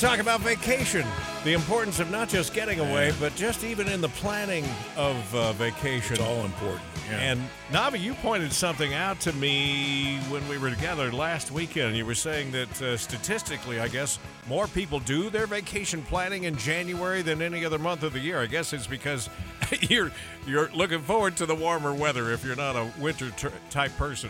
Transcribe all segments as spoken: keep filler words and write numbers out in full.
talk about vacation, the importance of not just getting away, but just even in the planning of uh, vacation. It's all important. Yeah. And Navi, you pointed something out to me when we were together last weekend. You were saying that uh, statistically, I guess, more people do their vacation planning in January than any other month of the year. I guess it's because you're you're looking forward to the warmer weather if you're not a winter t- type person.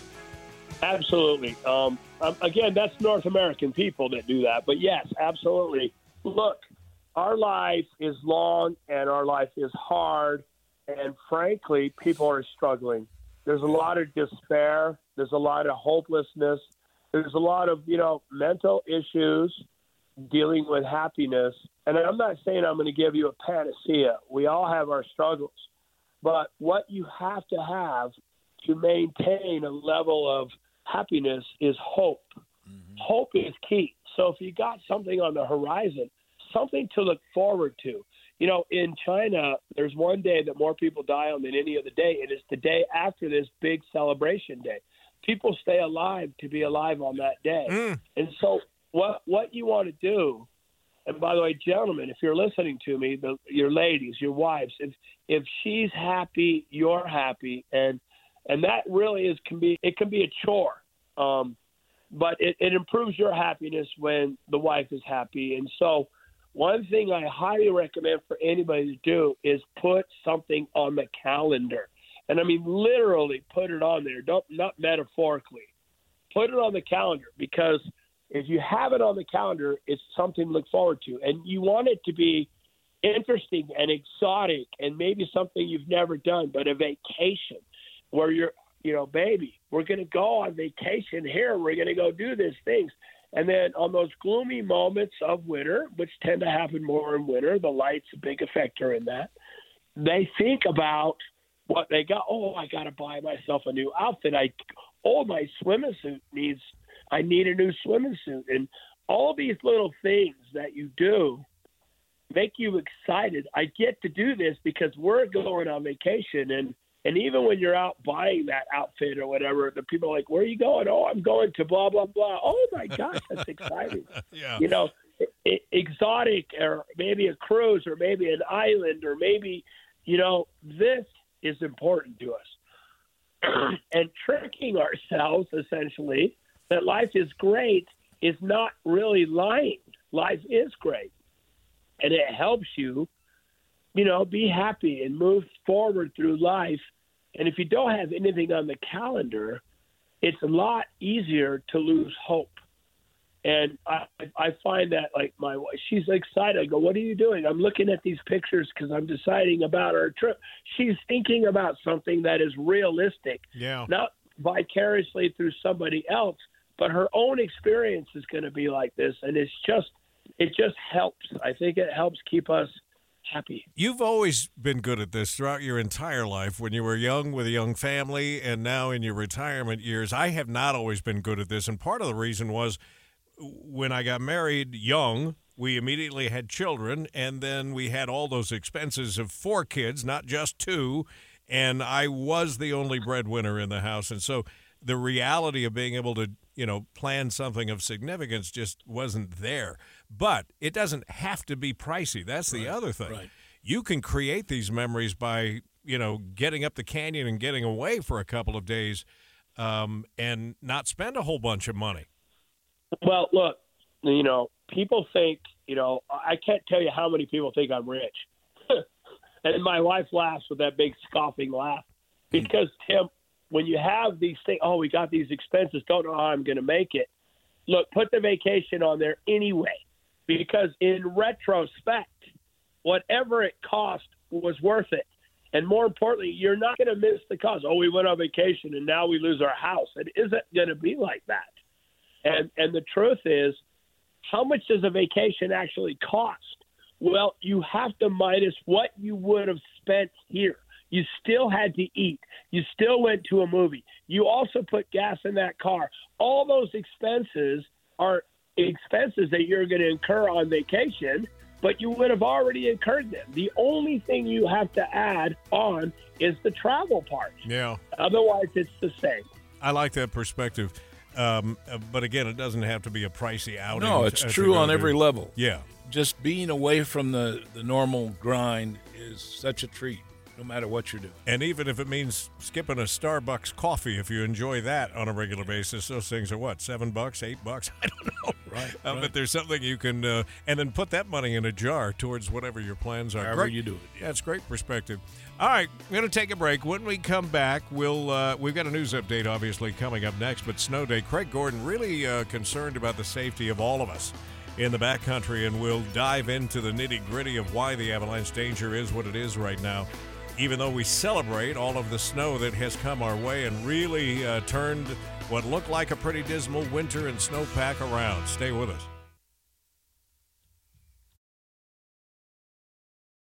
Absolutely. Um, um, again, that's North American people that do that. But yes, absolutely. Look, our life is long and our life is hard. And frankly, people are struggling. There's a lot of despair. There's a lot of hopelessness. There's a lot of, you know, mental issues dealing with happiness. And I'm not saying I'm going to give you a panacea. We all have our struggles. But what you have to have to maintain a level of happiness is hope. Mm-hmm. Hope is key. So if you got something on the horizon, something to look forward to. You know, in China, there's one day that more people die on than any other day, and it's the day after this big celebration day. People stay alive to be alive on that day. Mm. And so what what you want to do, and by the way, gentlemen, if you're listening to me, the, your ladies, your wives, if if she's happy, you're happy, and and that really is can be it can be a chore, um, but it, it improves your happiness when the wife is happy. And so one thing I highly recommend for anybody to do is put something on the calendar. And I mean, literally put it on there, don't not metaphorically. Put it on the calendar, because if you have it on the calendar, it's something to look forward to. And you want it to be interesting and exotic and maybe something you've never done, but a vacation where you're, you know, baby, we're going to go on vacation here. We're going to go do these things. And then on those gloomy moments of winter, which tend to happen more in winter, the light's a big factor in that, they think about what they got. Oh, I got to buy myself a new outfit. I, oh, my swimming suit needs, I need a new swimming suit. And all these little things that you do make you excited. I get to do this because we're going on vacation. And, and even when you're out buying that outfit or whatever, the people are like, where are you going? Oh, I'm going to blah, blah, blah. Oh, my gosh, that's exciting. Yeah. You know, it, exotic, or maybe a cruise, or maybe an island, or maybe, you know, this is important to us. And tricking ourselves, essentially, that life is great is not really lying. Life is great. And it helps you, you know, be happy and move forward through life. And if you don't have anything on the calendar, it's a lot easier to lose hope. And I, I find that, like, my wife, she's excited. I go, what are you doing? I'm looking at these pictures because I'm deciding about our trip. She's thinking about something that is realistic, yeah, not vicariously through somebody else, but her own experience is going to be like this. And it's just, it just helps. I think it helps keep us happy. You've always been good at this throughout your entire life. When you were young with a young family, and now in your retirement years, I have not always been good at this. And part of the reason was when I got married young, we immediately had children, and then we had all those expenses of four kids, not just two, and I was the only breadwinner in the house. And so the reality of being able to, you know, plan something of significance just wasn't there. But it doesn't have to be pricey. That's the Right, other thing. right. You can create these memories by, you know, getting up the canyon and getting away for a couple of days um, and not spend a whole bunch of money. Well, look, you know, people think, you know, I can't tell you how many people think I'm rich. And my wife laughs with that big scoffing laugh because, Tim, when you have these things, oh, we got these expenses, don't know how I'm going to make it. Look, put the vacation on there anyway, because in retrospect, whatever it cost was worth it. And more importantly, you're not going to miss the cost. Oh, we went on vacation and now we lose our house. It isn't going to be like that. And and the truth is, how much does a vacation actually cost? Well, you have to minus what you would have spent here. You still had to eat. You still went to a movie. You also put gas in that car. All those expenses are expenses that you're going to incur on vacation, but you would have already incurred them. The only thing you have to add on is the travel part. Yeah. Otherwise, it's the same. I like that perspective. Um, uh, but again, it doesn't have to be a pricey outing. No, it's to- to true go on do. every level. Yeah. Just being away from the, the normal grind is such a treat, no matter what you're doing. And even if it means skipping a Starbucks coffee, if you enjoy that on a regular basis, those things are what, seven bucks, eight bucks? I don't know. Right, Uh, right. But there's something you can, uh, and then put that money in a jar towards whatever your plans are. However Great. you do it, yeah. That's great perspective. All right, we're going to take a break. When we come back, we'll uh, we've got a news update, obviously, coming up next. But snow day, Craig Gordon really uh, concerned about the safety of all of us in the backcountry, and we'll dive into the nitty-gritty of why the avalanche danger is what it is right now, even though we celebrate all of the snow that has come our way and really uh, turned what looked like a pretty dismal winter and snowpack around. Stay with us.